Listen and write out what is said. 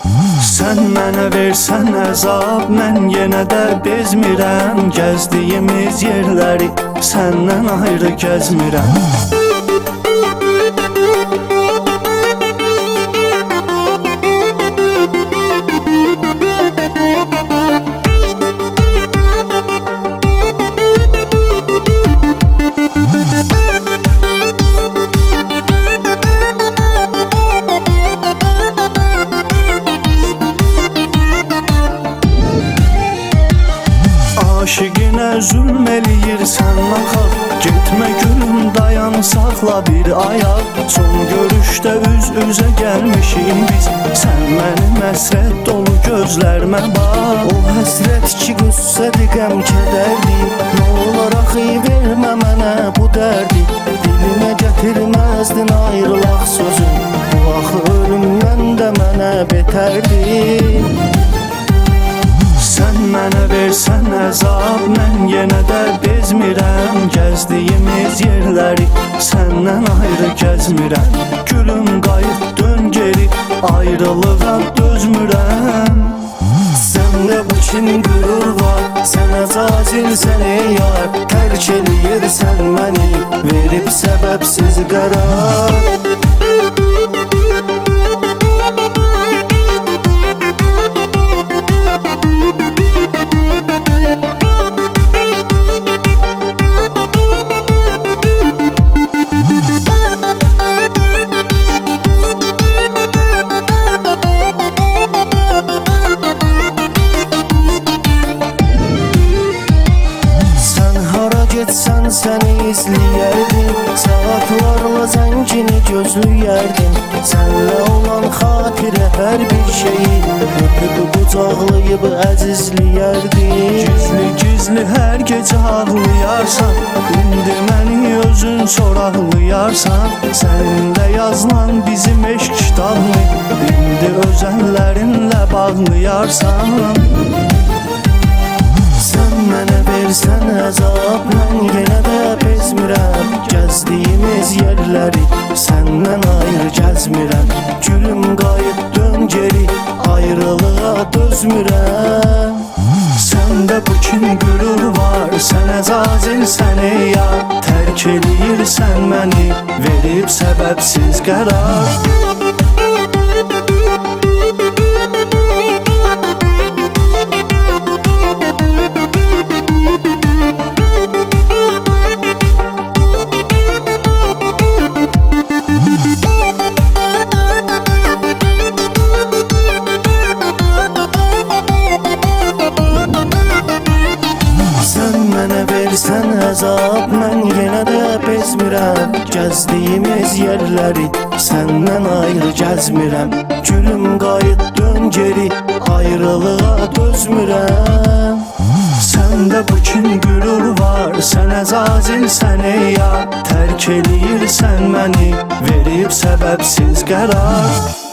Sən mənə versən əzab, mən yenə də bezmirəm. Gəzdiyimiz yerləri səndən ayrı gəzmirəm. Aşiqinə zülm eləyirsən axaq, getmə gülüm dayan, saxla bir ayaq. Son görüşdə üz-üzə gəlmişik biz, sən mənim həsrət dolu gözlərimə bax. O həsrət ki qüssədir, qəm kədərdir, nə olar axı vermə mənə bu dərdi. Dilimə gətirməzdin ayrılaq sözün, bu axı ölümdən də mənə betərdir. Sən mənə versən əzab, mən yenə də bezmirəm. Gəzdiyimiz yerləri səndən ayrı gəzmirəm. Gülüm qayıt dön geri, ayrılığa dözmürəm. Səndə bu kin qürur var, sənə cazil səni yar. Tərk eləyirsən məni, verib səbəbsiz qərar. Getsən səni izləyərdim, saatlarla zəngini gözləyərdim. Sənlə olan xatirə hər bir şeyi öpüb qucaqlayıb əzizləyərdim. Gizli hər gecə ağlayarsan, indi məni özün soraqlayarsan. Sənində yazılan bizim eşq kitabını indi öz əllərinlə bağlayarsan. Sən mənə versən əzab, mən yenə də bezmirəm. Gəzdiyimiz yerləri səndən ayrı gəzmirəm. Gülüm qayıt dön geri, ayrılığa dözmürəm. Səndə bu kin qürur var, sənə cazil səni yar. Tərk eləyirsən məni, verib səbəbsiz qərar. Versən əzab, mən yenə də bezmirəm. Gəzdiyimiz yerləri səndən ayrı gəzmirəm. Gülüm qayıt dön geri, ayrılığa dözmürəm. Səndə bu kin qürur var, sənə cazil səni yar. Tərk eləyirsən məni, verib səbəbsiz qərar.